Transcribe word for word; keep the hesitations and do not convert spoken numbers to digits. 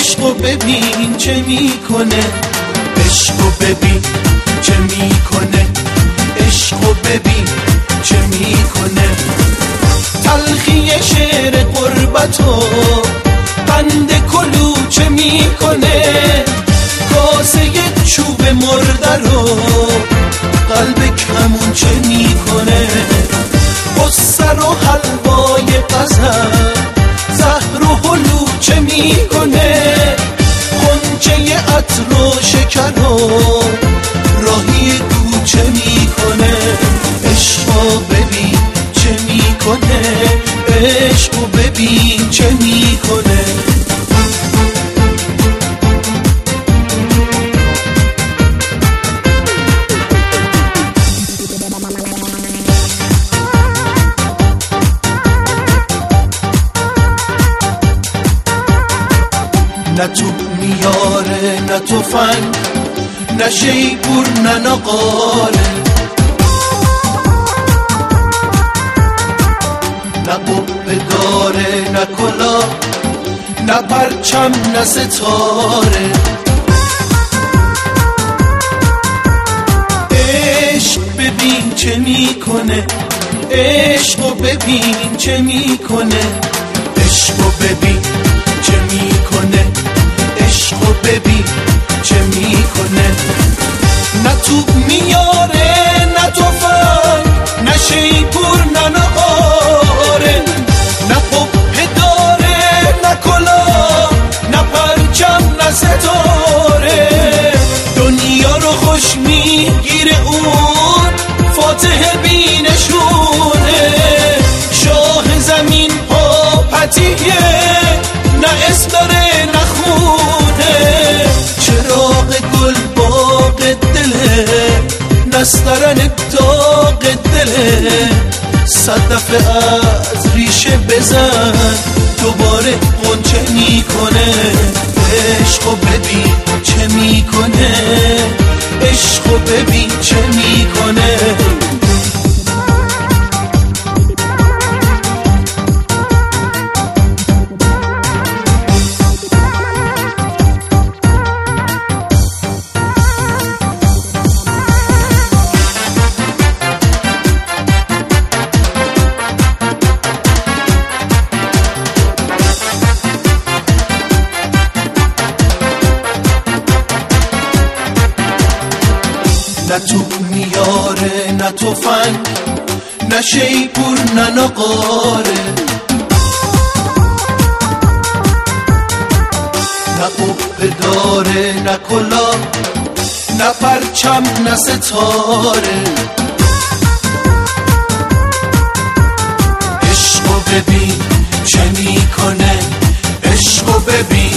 عشق و ببین چه میکنه، عشق و ببین چه میکنه، عشق و ببین چه میکنه. تلخی شعر غربت و قند کلوچه میکنه، کاسه چوب مرده رو قلب کمون چه میکنه. قصه رو حلوای غزل زهر و هلوچه میکنه، غنچه عطر و شکر و راهی کوچه میکنه. عشق و ببین چه میکنه، عشق و ببین چه میکنه. نه تو میاره نه تو فنگ، نه شیپور نه نقاله، نه قبه داره نه کلا، نه پرچم نه ستاره. عشق ببین چه میکنه، عشق و ببین چه میکنه، عشق و ببین چه میکنه، عشق و ببین چه میکنه. نه توپ میاره نه توفنگ، نه شیپور نه نقاره، نه قبه داره نه کلا، نه پرچم نه ستاره. دنیا رو خوش میگیره اون فاتح بینشونه، شاه زمین پاپتیه نه اسم داره نه خونه. چراغ گل باغ دله، نسترن داغ دله. صدف از ریشه بزن دوباره غنچه میکنه. عشق و ببین چه میکنه، عشق و ببین چه میکنه. نه توپ میاره نه توفنگ، نه شیپور نه نقاره، نه قبه داره نه کلا، نه پرچم نه ستاره. عشق و ببین چه میکنه، عشق و ببین